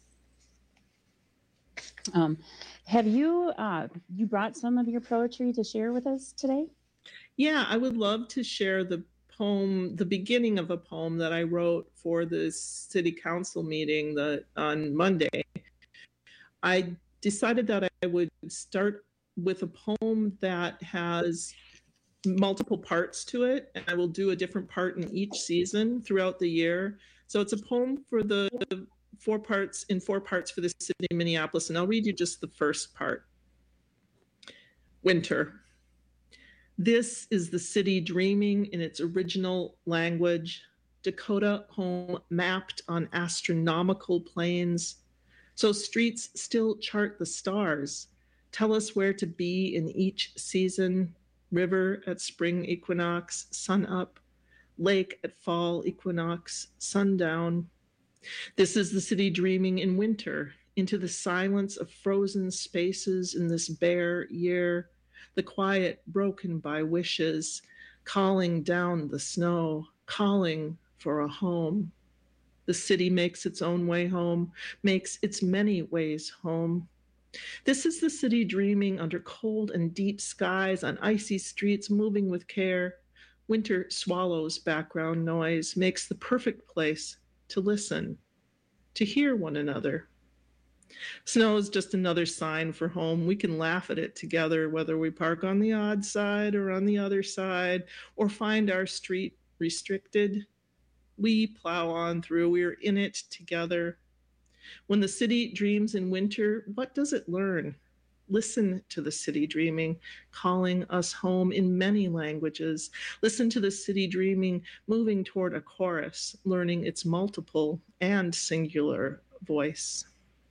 Um, have you uh, you brought some of your poetry to share with us today? Yeah, I would love to share the poem, the beginning of a poem that I wrote for the city council meeting the, on Monday. I decided that I would start with a poem that has multiple parts to it, and I will do a different part in each season throughout the year. So it's a poem for the four parts, in four parts for the city of Minneapolis, and I'll read you just the first part. Winter. This is the city dreaming in its original language, Dakota home mapped on astronomical planes. So streets still chart the stars, tell us where to be in each season, river at spring equinox, sun up, lake at fall equinox, sundown. This is the city dreaming in winter, into the silence of frozen spaces in this bare year, the quiet broken by wishes, calling down the snow, calling for a home. The city makes its own way home, makes its many ways home. This is the city dreaming under cold and deep skies on icy streets, moving with care. Winter swallows background noise, makes the perfect place to listen, to hear one another. Snow is just another sign for home. We can laugh at it together, whether we park on the odd side or on the other side, or find our street restricted. We plow on through, we're in it together. When the city dreams in winter, what does it learn? Listen to the city dreaming, calling us home in many languages. Listen to the city dreaming, moving toward a chorus, learning its multiple and singular voice.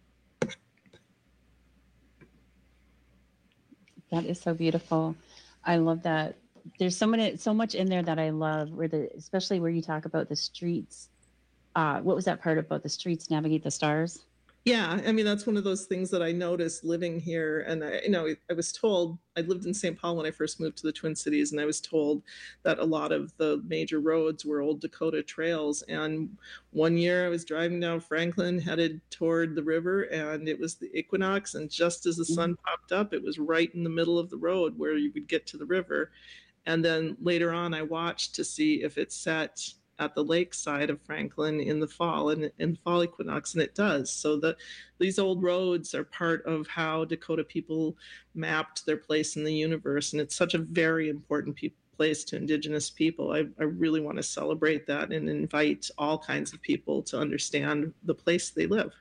That is so beautiful. I love that. There's so many, so much in there that I love, where the, especially where you talk about the streets. Uh, what was that part about the streets navigate the stars? Yeah, I mean, that's one of those things that I noticed living here. And I, you know, I was told, I lived in Saint Paul when I first moved to the Twin Cities, and I was told that a lot of the major roads were old Dakota trails. And one year I was driving down Franklin, headed toward the river, and it was the equinox. And just as the sun popped up, it was right in the middle of the road where you would get to the river. And then later on, I watched to see if it set at the lake side of Franklin in the fall and in fall equinox, and it does. So the, these old roads are part of how Dakota people mapped their place in the universe, and it's such a very important pe- place to Indigenous people. I, I really want to celebrate that and invite all kinds of people to understand the place they live.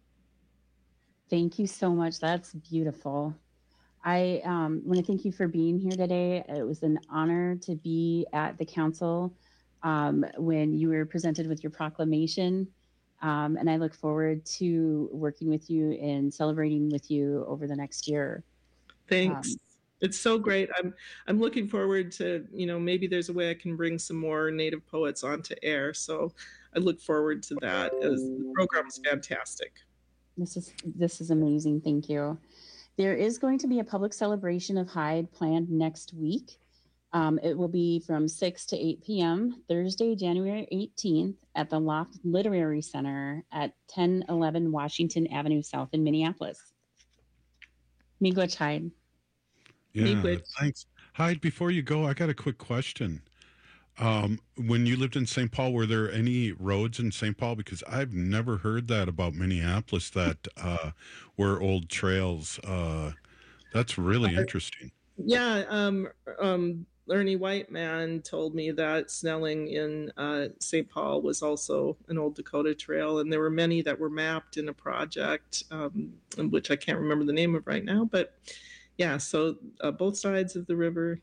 Thank you so much. That's beautiful. I um, want to thank you for being here today. It was an honor to be at the council Um, when you were presented with your proclamation. Um, and I look forward to working with you and celebrating with you over the next year. Thanks. Um, it's so great. I'm I'm looking forward to, you know, maybe there's a way I can bring some more Native poets onto air. So I look forward to that, as the program is fantastic. This is this is amazing. Thank you. There is going to be a public celebration of Hyde planned next week. Um, it will be from six to eight p.m. Thursday, January eighteenth at the Loft Literary Center at ten eleven Washington Avenue South in Minneapolis. Miigwech, Hyde. Yeah, Miigwech. thanks. Hyde, before you go, I got a quick question. Um, when you lived in Saint Paul, were there any roads in Saint Paul? Because I've never heard that about Minneapolis, that uh, were old trails. Uh, that's really interesting. Yeah, um, um, Ernie Whiteman told me that Snelling in uh, Saint Paul was also an old Dakota trail, and there were many that were mapped in a project, um, which I can't remember the name of right now. But yeah, so uh, both sides of the river.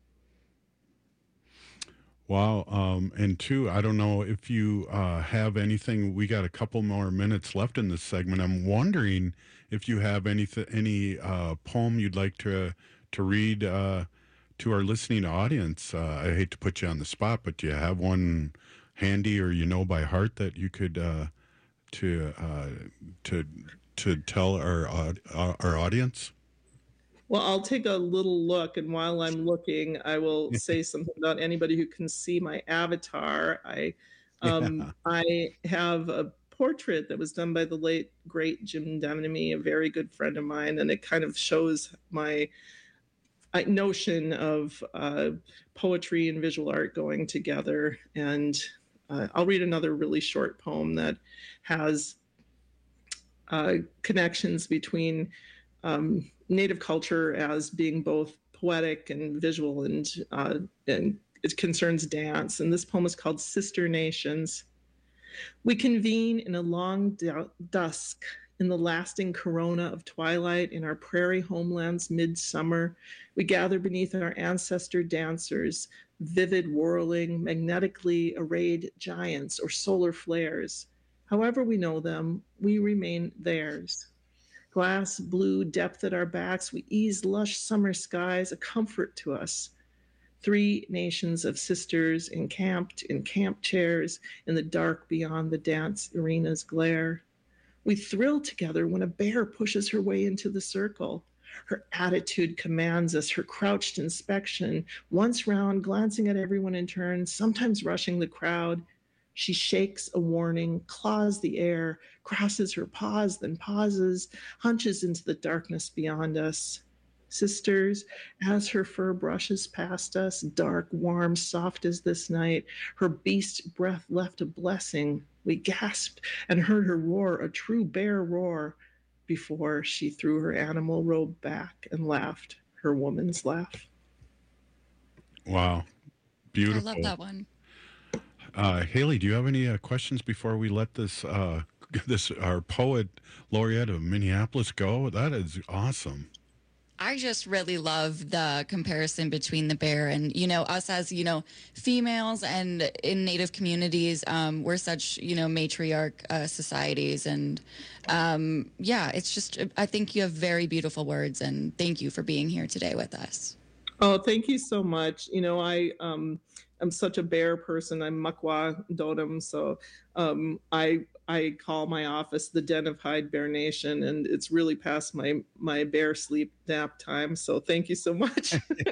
Wow. Um, and two, I don't know if you uh, have anything. We got a couple more minutes left in this segment. I'm wondering if you have any any uh, poem you'd like to to read uh, to our listening audience. Uh, I hate to put you on the spot, but do you have one handy or you know by heart that you could uh, to uh, to to tell our our audience? Well, I'll take a little look, and while I'm looking, I will say something about anybody who can see my avatar. I um, yeah. I have a portrait that was done by the late, great Jim Deminy, a very good friend of mine, and it kind of shows my... notion of uh, poetry and visual art going together. And uh, I'll read another really short poem that has uh, connections between um, Native culture as being both poetic and visual, and, uh, and it concerns dance. And this poem is called Sister Nations. We convene in a long du- dusk, in the lasting corona of twilight, in our prairie homelands midsummer. We gather beneath our ancestor dancers, vivid whirling, magnetically arrayed giants or solar flares. However we know them, we remain theirs. Glass blue depth at our backs, we ease lush summer skies, a comfort to us. Three nations of sisters encamped in camp chairs in the dark beyond the dance arena's glare. We thrill together when a bear pushes her way into the circle. Her attitude commands us, her crouched inspection, once round, glancing at everyone in turn, sometimes rushing the crowd. She shakes a warning, claws the air, crosses her paws, then pauses, hunches into the darkness beyond us. Sisters, as her fur brushes past us, dark, warm, soft as this night, her beast breath left a blessing. We gasped and heard her roar, a true bear roar, before she threw her animal robe back and laughed her woman's laugh. Wow. Beautiful. I love that one. Uh, Haley, do you have any uh, questions before we let this, uh, this our poet laureate of Minneapolis go? That is awesome. I just really love the comparison between the bear and, you know, us as, you know, females and in Native communities, um, we're such, you know, matriarch uh, societies. And um, yeah, it's just, I think you have very beautiful words, and thank you for being here today with us. Oh, thank you so much. You know, I, um, I'm such a bear person. I'm Makwa Dotem. So um, I I call my office the Den of Hyde Bear Nation, and it's really past my, my bear sleep nap time. So thank you so much.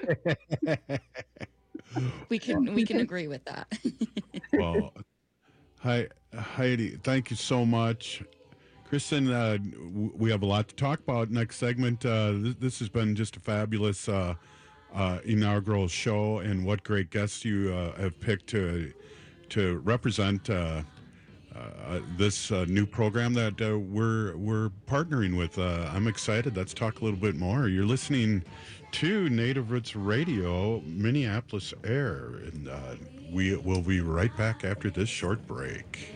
we can we can agree with that. Well, hi, Heidi, thank you so much. Kristen, uh, we have a lot to talk about next segment. Uh, this, this has been just a fabulous uh, uh, inaugural show, and what great guests you uh, have picked to to represent uh, uh, this uh, new program that uh, we're we're partnering with. Uh, I'm excited. Let's talk a little bit more. You're listening to Native Roots Radio, Minneapolis Air, and uh, we will be right back after this short break.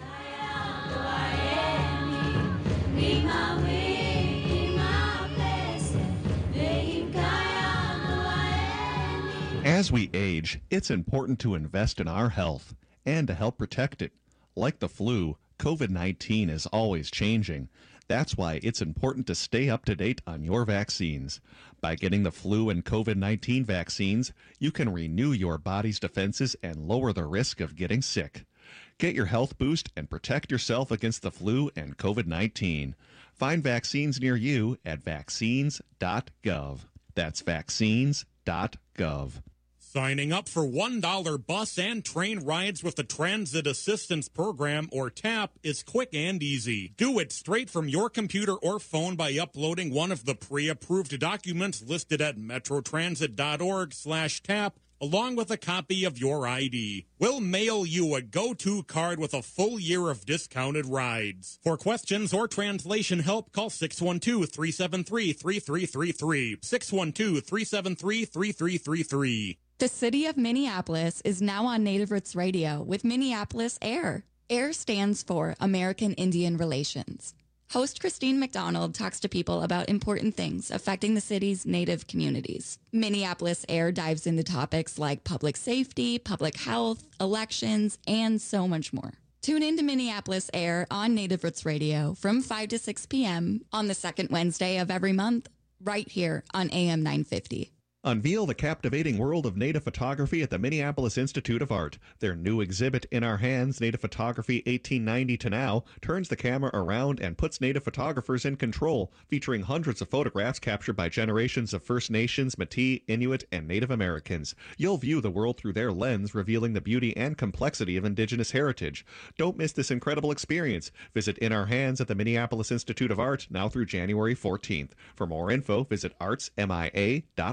As we age, it's important to invest in our health and to help protect it. Like the flu, COVID nineteen is always changing. That's why it's important to stay up to date on your vaccines. By getting the flu and COVID nineteen vaccines, you can renew your body's defenses and lower the risk of getting sick. Get your health boost and protect yourself against the flu and COVID nineteen. Find vaccines near you at vaccines dot gov. That's vaccines dot gov. Signing up for one dollar bus and train rides with the Transit Assistance Program, or TAP, is quick and easy. Do it straight from your computer or phone by uploading one of the pre-approved documents listed at metrotransit.org slash tap, along with a copy of your I D. We'll mail you a go-to card with a full year of discounted rides. For questions or translation help, call six one two, three seven three, three three three three, six one two, three seven three, three three three three. The city of Minneapolis is now on Native Roots Radio with Minneapolis AIR. AIR stands for American Indian Relations. Host Christine McDonald talks to people about important things affecting the city's Native communities. Minneapolis AIR dives into topics like public safety, public health, elections, and so much more. Tune in to Minneapolis AIR on Native Roots Radio from five to six p.m. on the second Wednesday of every month, right here on A M nine fifty. Unveil the captivating world of native photography at the Minneapolis Institute of Art. Their new exhibit, In Our Hands, Native Photography eighteen ninety to Now, turns the camera around and puts native photographers in control, featuring hundreds of photographs captured by generations of First Nations, Métis, Inuit, and Native Americans. You'll view the world through their lens, revealing the beauty and complexity of Indigenous heritage. Don't miss this incredible experience. Visit In Our Hands at the Minneapolis Institute of Art now through January fourteenth. For more info, visit arts M I A dot org.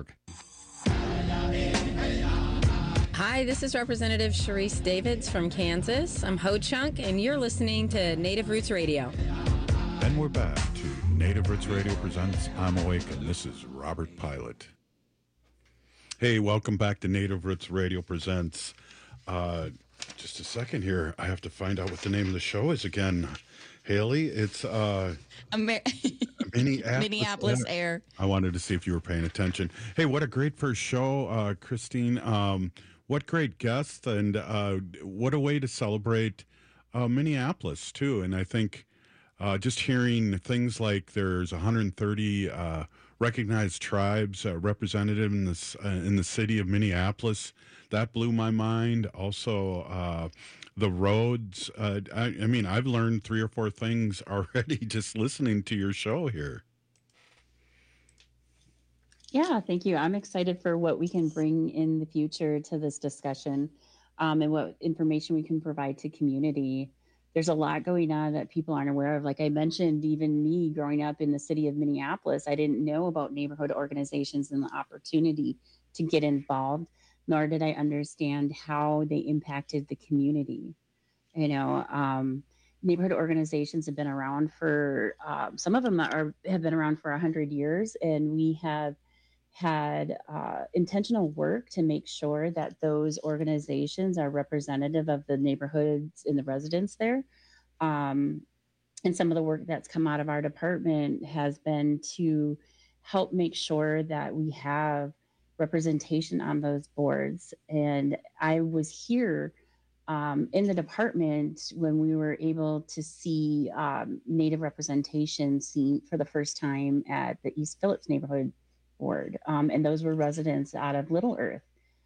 Network. Hi, this is Representative Sharice Davids from Kansas. I'm Ho Chunk, and you're listening to Native Roots Radio. And we're back to Native Roots Radio presents I'm Awake, and this is Robert Pilot. Hey, welcome back to Native Roots Radio presents. Uh, just a second here. I have to find out what the name of the show is again. Haley, it's uh, Amer- Minneapolis, Minneapolis Air. I wanted to see if you were paying attention. Hey, what a great first show, uh, Christine. Um, what great guests, and uh, what a way to celebrate uh, Minneapolis, too. And I think uh, just hearing things like there's one hundred thirty uh, recognized tribes uh, represented in, this, uh, in the city of Minneapolis, that blew my mind. Also, uh, the roads. Uh, I, I mean, I've learned three or four things already just listening to your show here. Yeah, thank you. I'm excited for what we can bring in the future to this discussion, um, and what information we can provide to community. There's a lot going on that people aren't aware of. Like I mentioned, even me growing up in the city of Minneapolis, I didn't know about neighborhood organizations and the opportunity to get involved, nor did I understand how they impacted the community. You know, um, neighborhood organizations have been around for, um, some of them are have been around for one hundred years, and we have had uh, intentional work to make sure that those organizations are representative of the neighborhoods and the residents there. Um, and some of the work that's come out of our department has been to help make sure that we have representation on those boards. And I was here um, in the department when we were able to see um, Native representation seen for the first time at the East Phillips neighborhood board. Um, and those were residents out of Little Earth.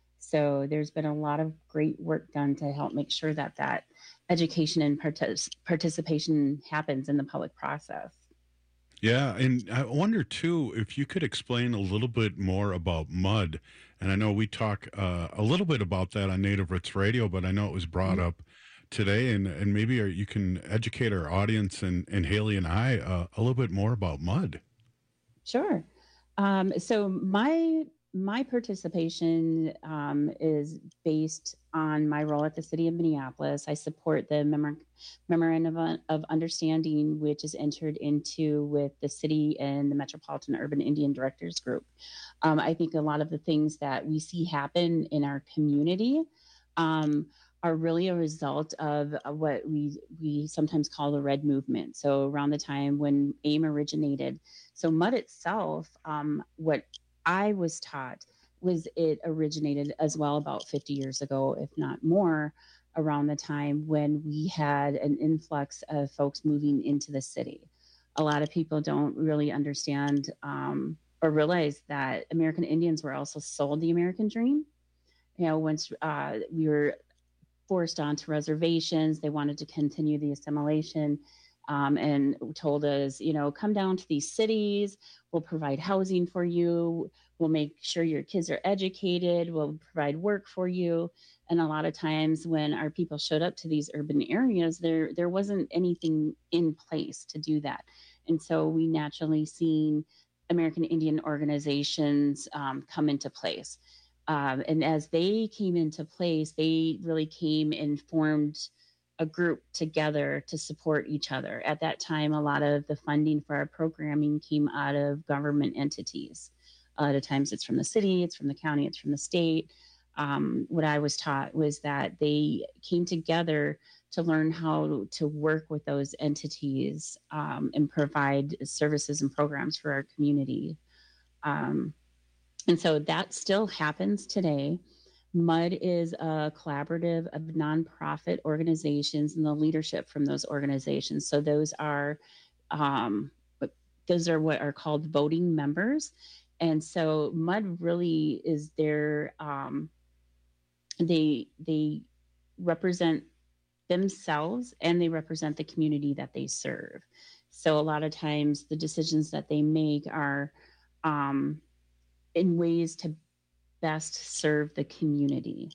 So there's been a lot of great work done to help make sure that that education and partic- participation happens in the public process. Yeah, and I wonder, too, if you could explain a little bit more about MUD. And I know we talk uh, a little bit about that on Native Roots Radio, but I know it was brought mm-hmm. up today, and, and maybe you can educate our audience and, and Haley and I uh, a little bit more about MUD. Sure. Um, so my my participation um, is based on my role at the City of Minneapolis. I support the Memor- Memorandum of Understanding, which is entered into with the city and the Metropolitan Urban Indian Directors Group. Um, I think a lot of the things that we see happen in our community um, are really a result of what we we sometimes call the Red Movement. So around the time when AIM originated. So MUD itself, um, what I was taught was it originated as well about fifty years ago, if not more, around the time when we had an influx of folks moving into the city. A lot of people don't really understand um, or realize that American Indians were also sold the American dream. You know, once uh, we were forced onto reservations, they wanted to continue the assimilation. Um, and told us, you know, come down to these cities, we'll provide housing for you, we'll make sure your kids are educated, we'll provide work for you. And a lot of times when our people showed up to these urban areas, there there wasn't anything in place to do that. And so we naturally seen American Indian organizations um, come into place. Um, and as they came into place, they really came and formed a group together to support each other. At that time, a lot of the funding for our programming came out of government entities. A lot of times it's from the city, it's from the county, it's from the state. Um, what I was taught was that they came together to learn how to work with those entities um, and provide services and programs for our community. Um, and so that still happens today. MUD is a collaborative of nonprofit organizations and the leadership from those organizations. So those are um, those are what are called voting members. And so MUD really is their um, they they represent themselves and they represent the community that they serve. So a lot of times the decisions that they make are um, in ways to best serve the community.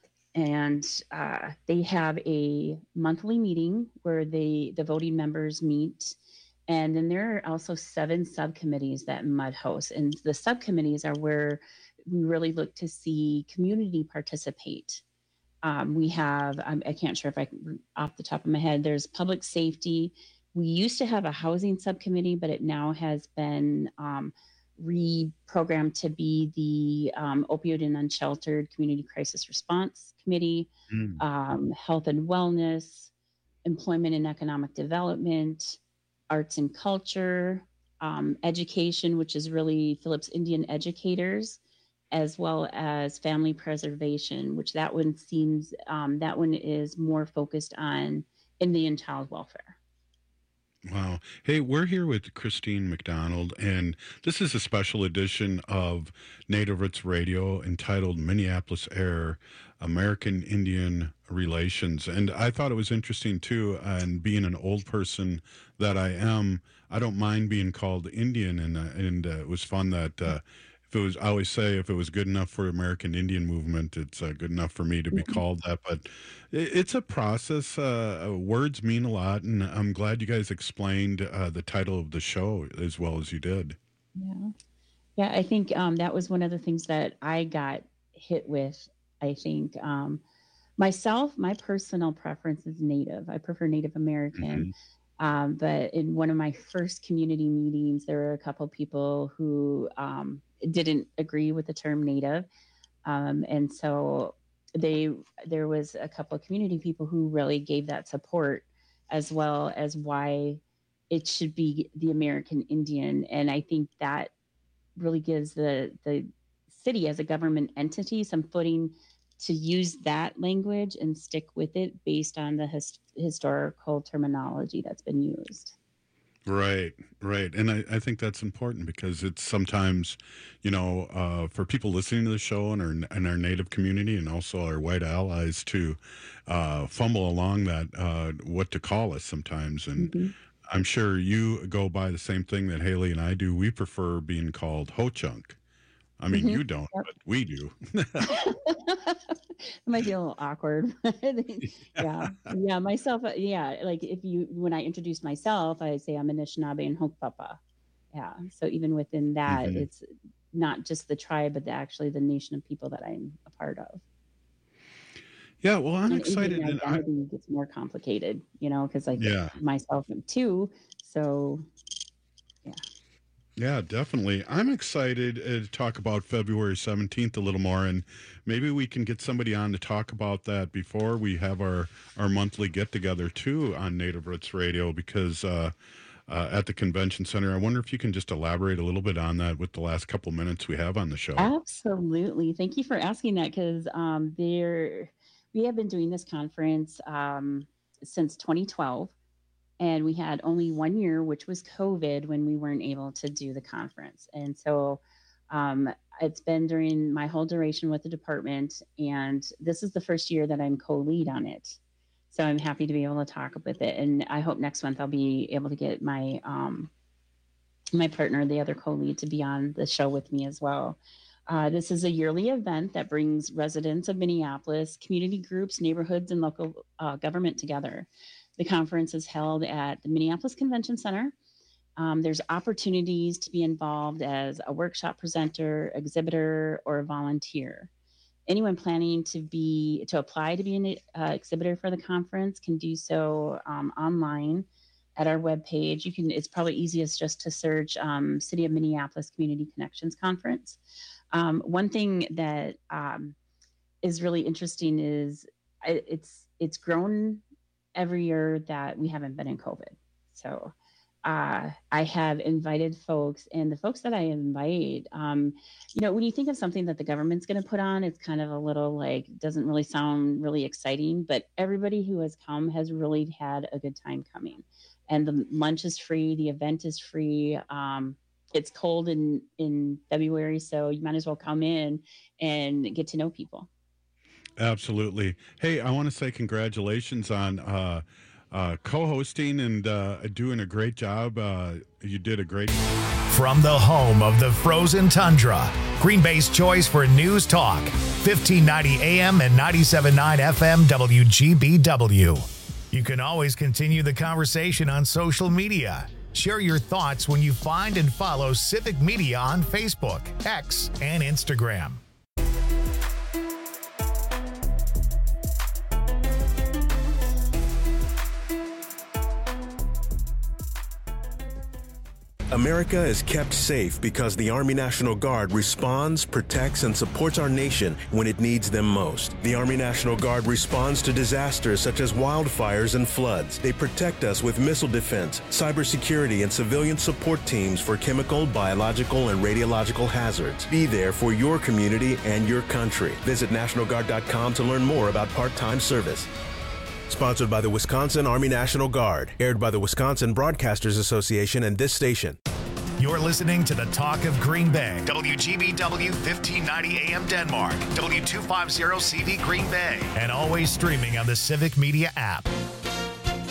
And uh, they have a monthly meeting where they the voting members meet And then there are also seven subcommittees that M U D hosts. And the subcommittees are where we really look to see community participate. Um, we have, I'm, I can't sure if I can, off the top of my head, there's public safety. We used to have a housing subcommittee, but it now has been um, reprogrammed to be the um, Opioid and Unsheltered Community Crisis Response Committee, mm. um, Health and Wellness, Employment and Economic Development, Arts and Culture, um, Education, which is really Phillips Indian Educators, as well as Family Preservation, which that one seems, um, that one is more focused on Indian child welfare. Wow. Hey, we're here with Christine McDonald, and this is a special edition of Native Roots Radio entitled Minneapolis Air, American Indian Relations. And I thought it was interesting, too, and being an old person that I am, I don't mind being called Indian, and, uh, and uh, it was fun that uh, if it was, I always say, if it was good enough for American Indian Movement, it's uh, good enough for me to be called that. But it, it's a process. Uh, words mean a lot, and I'm glad you guys explained uh, the title of the show as well as you did. Yeah, yeah. I think um, that was one of the things that I got hit with. I think um, myself, my personal preference is Native. I prefer Native American. Mm-hmm. Um, but in one of my first community meetings, there were a couple people who um, didn't agree with the term Native. Um, and so they, there was a couple of community people who really gave that support, as well as why it should be the American Indian. And I think that really gives the, the city as a government entity some footing to use that language and stick with it based on the his, historical terminology that's been used. Right, right. And I, I think that's important because it's sometimes, you know, uh, for people listening to the show and our, and our Native community and also our white allies to uh, fumble along that, uh, what to call us sometimes. And mm-hmm. I'm sure you go by the same thing that Haley and I do. We prefer being called Ho-Chunk. I mean, mm-hmm. you don't, yep. but we do. It might be a little awkward. yeah. Yeah. Myself. Yeah. Like if you, when I introduce myself, I say I'm Anishinaabe and Hunkpapa. Yeah. So even within that, mm-hmm. it's not just the tribe, but the, actually the nation of people that I'm a part of. Yeah. Well, I'm and excited. And identity I, gets more complicated, you know, because like yeah. myself too. So yeah. Yeah, definitely. I'm excited uh, to talk about February seventeenth a little more, and maybe we can get somebody on to talk about that before we have our, our monthly get-together, too, on Native Roots Radio, because uh, uh, at the convention center, I wonder if you can just elaborate a little bit on that with the last couple minutes we have on the show. Absolutely. Thank you for asking that, because um, there we have been doing this conference um, since twenty twelve. And we had only one year, which was COVID, when we weren't able to do the conference. And so um, it's been during my whole duration with the department. And this is the first year that I'm co-lead on it. So I'm happy to be able to talk with it. And I hope next month I'll be able to get my um, my partner, the other co-lead, to be on the show with me as well. Uh, this is a yearly event that brings residents of Minneapolis, community groups, neighborhoods, and local uh, government together. The conference is held at the Minneapolis Convention Center. Um, there's opportunities to be involved as a workshop presenter, exhibitor, or a volunteer. Anyone planning to be to apply to be an uh, exhibitor for the conference can do so um, online at our webpage. You can. It's probably easiest just to search um, City of Minneapolis Community Connections Conference. Um, one thing that um, is really interesting is it's it's grown every year that we haven't been in COVID. So uh, I have invited folks, and the folks that I invite, um, you know, when you think of something that the government's going to put on, it's kind of a little like, doesn't really sound really exciting, but everybody who has come has really had a good time coming. And the lunch is free, the event is free. Um, it's cold in, in February, so you might as well come in and get to know people. Absolutely. Hey, I want to say congratulations on uh, uh, co-hosting and uh, doing a great job. Uh, you did a great. From the home of the frozen tundra, Green Bay's choice for news talk, fifteen ninety A M and ninety-seven point nine F M W G B W. You can always continue the conversation on social media. Share your thoughts when you find and follow Civic Media on Facebook, X, and Instagram. America is kept safe because the Army National Guard responds, protects, and supports our nation when it needs them most. The Army National Guard responds to disasters such as wildfires and floods. They protect us with missile defense, cybersecurity, and civilian support teams for chemical, biological, and radiological hazards. Be there for your community and your country. Visit National Guard dot com to learn more about part-time service. Sponsored by the Wisconsin Army National Guard. Aired by the Wisconsin Broadcasters Association and this station. You're listening to the Talk of Green Bay. W G B W fifteen ninety A M Denmark. W two fifty C V Green Bay. And always streaming on the Civic Media app.